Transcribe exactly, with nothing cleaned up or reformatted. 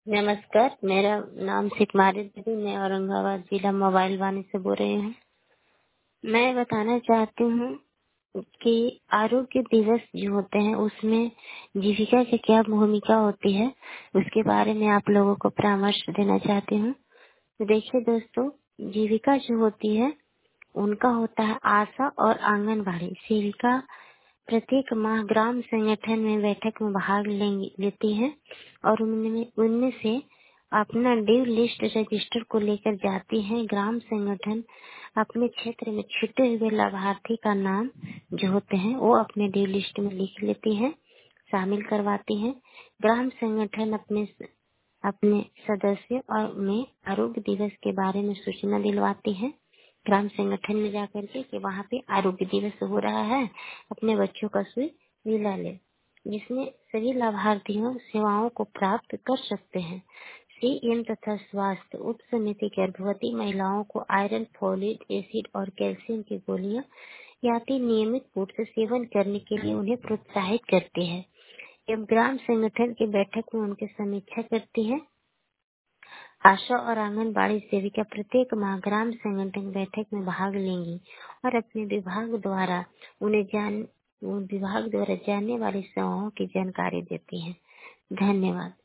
नमस्कार, मेरा नाम सिकमारी देवी, मैं औरंगाबाद जिला मोबाइल वानी से बोल रही हूँ। मैं बताना चाहती हूँ कि आरोग्य दिवस जो होते हैं उसमें जीविका की क्या भूमिका होती है, उसके बारे में आप लोगों को परामर्श देना चाहती हूँ। तो देखिए दोस्तों, जीविका जो होती है उनका होता है आशा और आंगनबाड़ी सेविका प्रत्येक माह ग्राम संगठन में बैठक में भाग लेंगी लेती हैं और उनमें उनमें से अपना ड्यू लिस्ट रजिस्टर को लेकर जाती हैं। ग्राम संगठन अपने क्षेत्र में छुटे हुए लाभार्थी का नाम जो होते हैं वो अपने ड्यू लिस्ट में लिख लेती हैं, शामिल करवाती हैं। ग्राम संगठन अपने अपने सदस्य और में आरोग्य दिवस के बारे में सूचना दिलवाती है ग्राम संगठन में जाकर के कि वहाँ पे आरोग्य दिवस हो रहा है, अपने बच्चों का सुई दिला ले, जिसमें सभी लाभार्थियों सेवाओं को प्राप्त कर सकते हैं। सीएम तथा स्वास्थ्य उप समिति गर्भवती महिलाओं को आयरन, फोलेट, एसिड और कैल्शियम की गोलियां या अति नियमित फूड से सेवन करने के लिए उन्हें प्रोत्साहित करती है एवं ग्राम संगठन की बैठक में उनकी समीक्षा करती है। आशा और आंगनबाड़ी सेविका प्रत्येक माह ग्राम संगठन बैठक में भाग लेंगी और अपने विभाग द्वारा उन्हें जान विभाग द्वारा जानने वाली सेवाओं की जानकारी देती हैं। धन्यवाद।